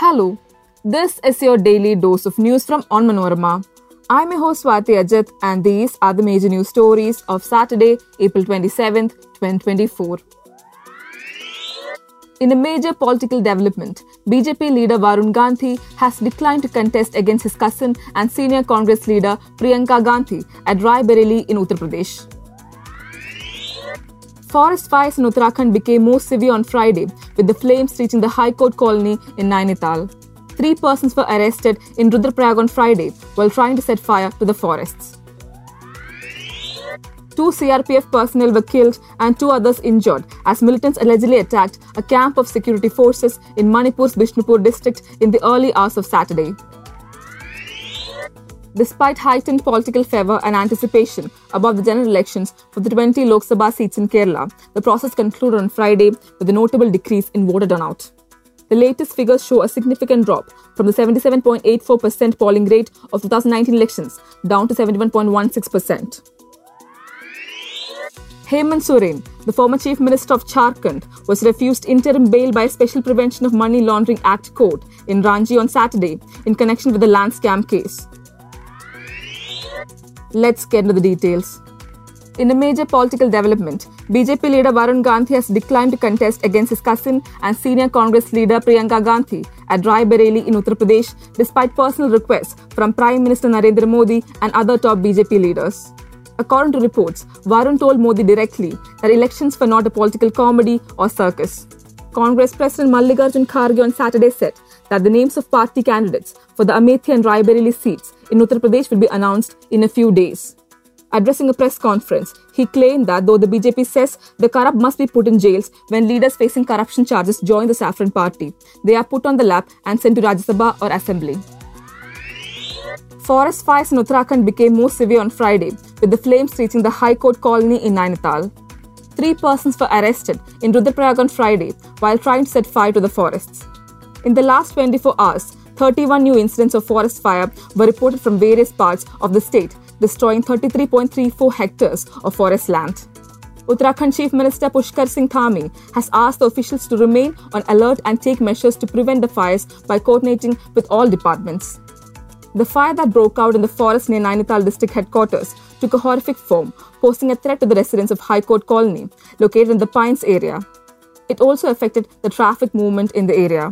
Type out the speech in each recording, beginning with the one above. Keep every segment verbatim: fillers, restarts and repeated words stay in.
Hello, this is your daily dose of news from Onmanorama. I'm your host Swati Ajit and these are the major news stories of Saturday, April twenty-seventh, twenty twenty-four. In a major political development, B J P leader Varun Gandhi has declined to contest against his cousin and senior Congress leader Priyanka Gandhi at Rai Bareli in Uttar Pradesh. Forest fires in Uttarakhand became more severe on Friday, with the flames reaching the High Court colony in Nainital. Three persons were arrested in Rudraprayag on Friday while trying to set fire to the forests. Two C R P F personnel were killed and two others injured as militants allegedly attacked a camp of security forces in Manipur's Bishnupur district in the early hours of Saturday. Despite heightened political fervour and anticipation about the general elections for the twenty Lok Sabha seats in Kerala, the process concluded on Friday with a notable decrease in voter turnout. The latest figures show a significant drop from the seventy-seven point eight four percent polling rate of two thousand nineteen elections down to seventy-one point one six percent. Hemant Soren, the former Chief Minister of Jharkhand, was refused interim bail by a Special Prevention of Money Laundering Act court in Ranchi on Saturday in connection with the land scam case. Let's get into the details. In a major political development, B J P leader Varun Gandhi has declined to contest against his cousin and senior Congress leader Priyanka Gandhi at Rai Bareli in Uttar Pradesh despite personal requests from Prime Minister Narendra Modi and other top B J P leaders. According to reports, Varun told Modi directly that elections were not a political comedy or circus. Congress President Mallikarjun Kharge on Saturday said that the names of party candidates for the Amethi and Rai Bareli seats in Uttar Pradesh will be announced in a few days. Addressing a press conference, he claimed that though the B J P says the corrupt must be put in jails when leaders facing corruption charges join the Saffron Party, they are put on the lap and sent to Rajya Sabha or Assembly. Forest fires in Uttarakhand became more severe on Friday, with the flames reaching the High Court colony in Nainital. Three persons were arrested in Rudraprayag on Friday while trying to set fire to the forests. In the last twenty-four hours, thirty-one new incidents of forest fire were reported from various parts of the state, destroying thirty-three point three four hectares of forest land. Uttarakhand Chief Minister Pushkar Singh Thami has asked the officials to remain on alert and take measures to prevent the fires by coordinating with all departments. The fire that broke out in the forest near Nainital district headquarters took a horrific form, posing a threat to the residents of High Court Colony, located in the Pines area. It also affected the traffic movement in the area.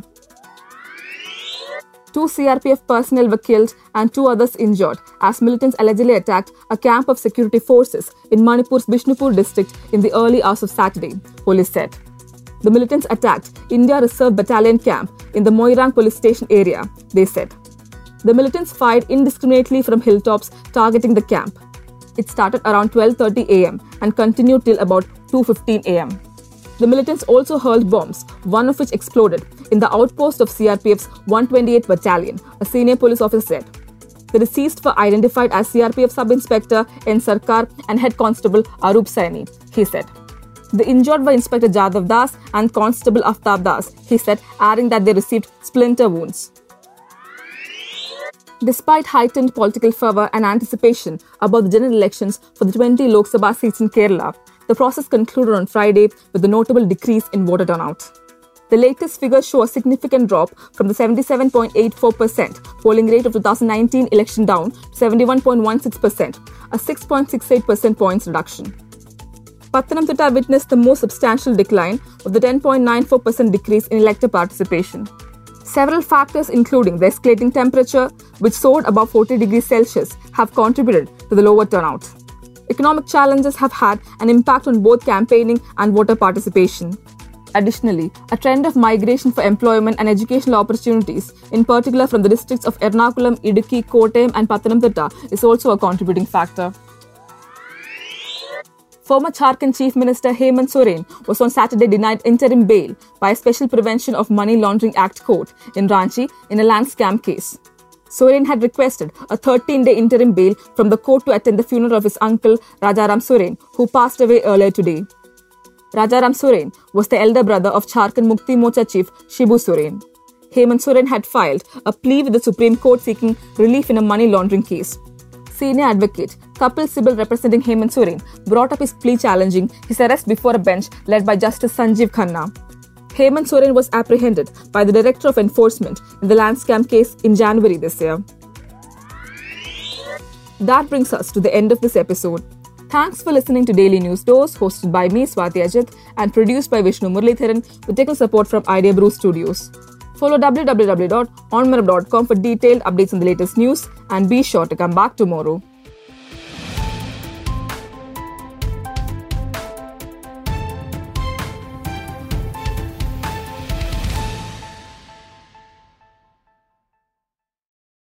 Two C R P F personnel were killed and two others injured as militants allegedly attacked a camp of security forces in Manipur's Bishnupur district in the early hours of Saturday, police said. The militants attacked India Reserve Battalion camp in the Moirang police station area, they said. The militants fired indiscriminately from hilltops targeting the camp. It started around twelve thirty a.m. and continued till about two fifteen a.m. The militants also hurled bombs, one of which exploded in the outpost of C R P F's one twenty-eighth Battalion, a senior police officer said. The deceased were identified as C R P F Sub-Inspector N. Sarkar and Head Constable Arup Saini, he said. The injured were Inspector Jadhav Das and Constable Aftab Das, he said, adding that they received splinter wounds. Despite heightened political fervour and anticipation about the general elections for the twenty Lok Sabha seats in Kerala, the process concluded on Friday with a notable decrease in voter turnout. The latest figures show a significant drop from the seventy-seven point eight four percent polling rate of two thousand nineteen election down to seventy-one point one six percent, a six point six eight percent points reduction. Pathanamthitta witnessed the most substantial decline of the ten point nine four percent decrease in elector participation. Several factors including the escalating temperature, which soared above forty degrees Celsius, have contributed to the lower turnout. Economic challenges have had an impact on both campaigning and voter participation. Additionally, a trend of migration for employment and educational opportunities, in particular from the districts of Ernakulam, Idukki, Kottayam and Pathanamthitta, is also a contributing factor. Former Jharkhand Chief Minister Hemant Soren was on Saturday denied interim bail by a Special Prevention of Money Laundering Act court in Ranchi in a land scam case. Soren had requested a thirteen-day interim bail from the court to attend the funeral of his uncle Rajaram Soren, who passed away earlier today. Rajaram Soren was the elder brother of Jharkhand Mukti Morcha chief Shibu Soren. Hemant Soren had filed a plea with the Supreme Court seeking relief in a money laundering case. Senior advocate Kapil Sibal representing Hemant Soren brought up his plea challenging his arrest before a bench led by Justice Sanjeev Khanna. Hemant Soren was apprehended by the Director of Enforcement in the land scam case in January this year. That brings us to the end of this episode. Thanks for listening to Daily News Dose, hosted by me, Swati Ajit, and produced by Vishnu Muralitharan with technical support from Idea Brew Studios. Follow w w w dot onmirab dot com for detailed updates on the latest news, and be sure to come back tomorrow.